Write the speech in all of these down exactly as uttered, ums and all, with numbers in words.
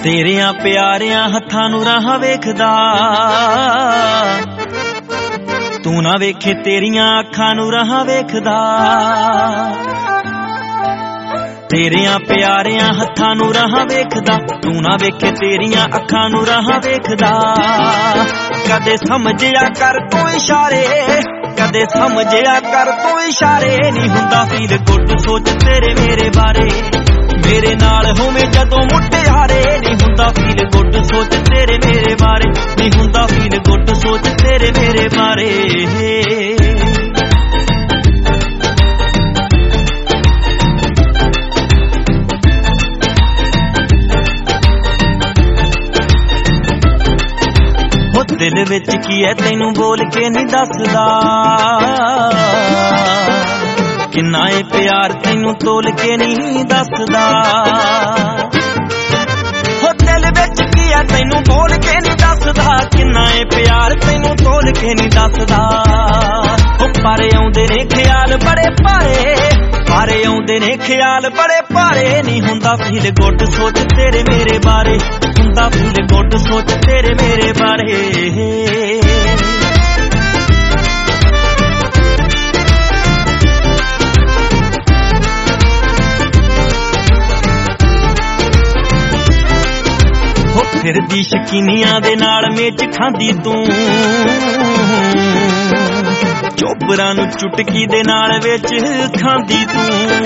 तेरियां प्यारियां हत्थां नूं राह वेखदा, तू ना वेखे तेरियां अखां नूं राह वेखदा। तेरियां प्यारियां हत्थां नूं राह वेखदा, तू ना वेखे तेरियां अखां नूं राह वेखदा। कदे समझिया कर तू इशारे, कदे समझिया कर तू इशारे, नहीं हुंदा फील गुड सोच तेरे मेरे बारे। मेरे नाल होवे जदों मुटियारे, नहीं हुंदा फील गुड सोच तेरे मेरे बारे। नहीं हुंदा फील गुड सोच तेरे मेरे बारे। हो दिल विच की है तैनू बोल के नहीं दसदा, किन्ना ए प्यार तैनू तोल के नहीं दसदा। हो दिल विच की है तैनू बोल के नहीं दसदा, किन्ना ए प्यार तैनू तोल के नहीं दसदा। हो पारे आउंदे ने ख्याल बड़े भारे, पारे आउंदे ने ख्याल बड़े भारे। नहीं हुंदा फील गुड सोच तेरे मेरे बारे, हुंदा फील गुड सोच तेरे मेरे बारे। फिरदी शकीनियां दे नाल मेच खांदी तू, चोबरां नूं चुटकी दे नाल विच खांदी तू।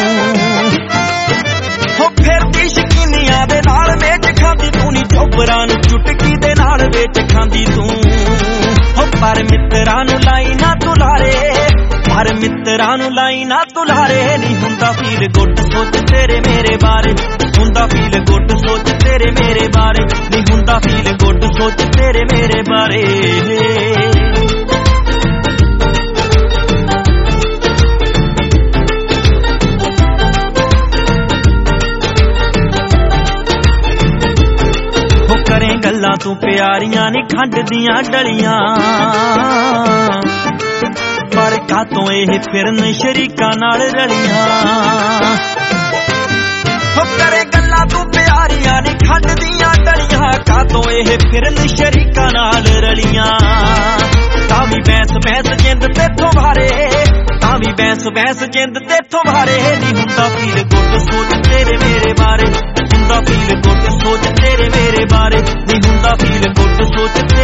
हो फिरदी शकीनियां दे नाल मेच खांदी तू, नी चोबरां नूं चुटकी दे नाल विच खांदी तू। हो पर मित्तरां नूं लाई ना तुलारे, पर मित्तरां नूं लाई ना तुलारे। नहीं हुंदा फील गुड सोच तेरे मेरे बारे, हुंदा फील गुड सोच तेरे मेरे बारे। नहीं हुंदा फील गुड सोच तेरे मेरे बारे। हो करें गल्लां तू प्यारियां नी खंड दियां डलियां, पर कातों एह फिरन शरीकां नाल रलियां। हो करे गल्लां तू प्यारियां नी खंड दियां डलियां, कातों एह फिरन शरीकां नाल रलियां। तावी बैंस बैंस जिंद तेथों भारे, तावी बैंस बैंस जिंद तेथों भारे। नहीं हुंदा फील गुड सोच तेरे मेरे बारे, हुंदा फील गुड सोच तेरे मेरे बारे। नहीं हुंदा फील गुड सोच